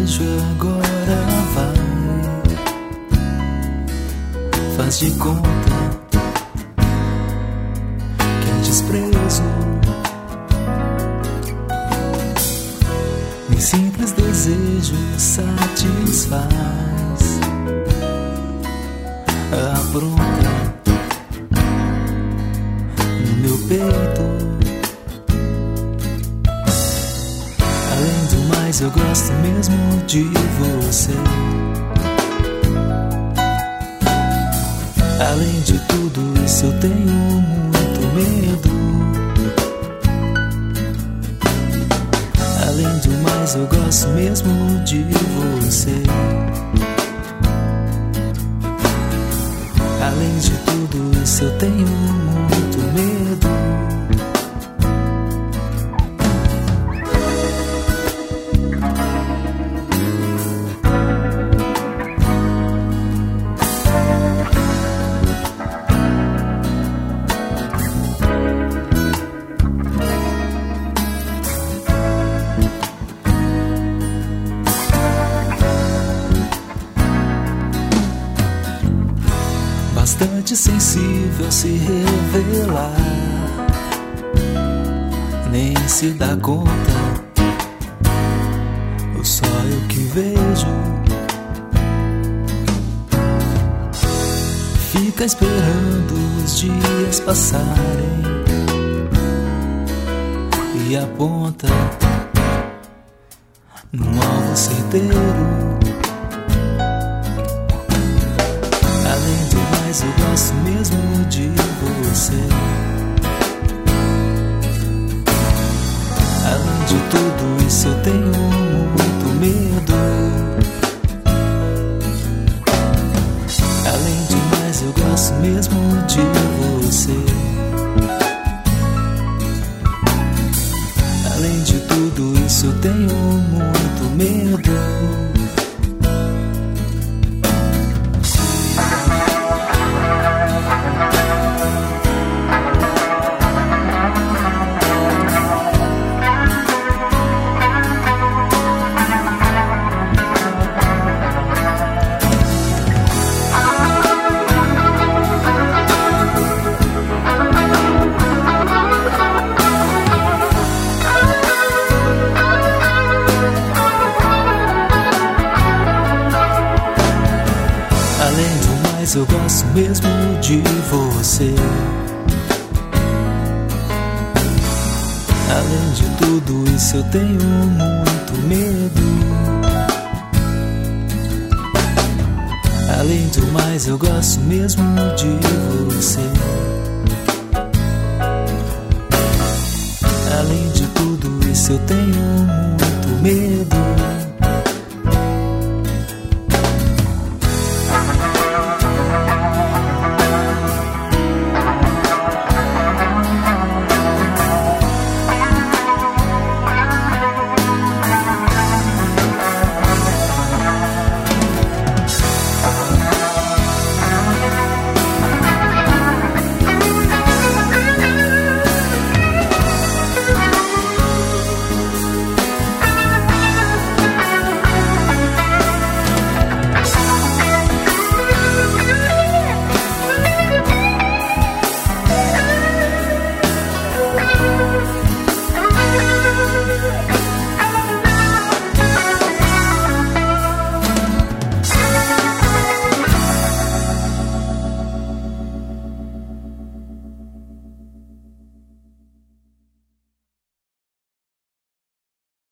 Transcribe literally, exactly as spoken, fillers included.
beijo agora vai, faz de conta que é desprezo. Nem simples desejo satisfaz. Apronta no meu peito. Além do mais, eu gosto mesmo de você. Além de tudo isso, eu tenho muito medo. Além do mais, eu gosto mesmo de você. Além de tudo isso, eu tenho muito medo. Bastante sensível se revelar, nem se dá conta, ou só eu que vejo. Fica esperando os dias passarem e aponta num alvo certeiro. Além do mais, eu gosto mesmo de você. Além de tudo isso, eu tenho muito medo. Além de mais, eu gosto mesmo de você. Além de tudo isso, eu tenho muito medo. Eu gosto mesmo de você. Além de tudo isso, eu tenho muito medo. Além do mais, eu gosto mesmo de você. Além de tudo isso, eu tenho muito medo.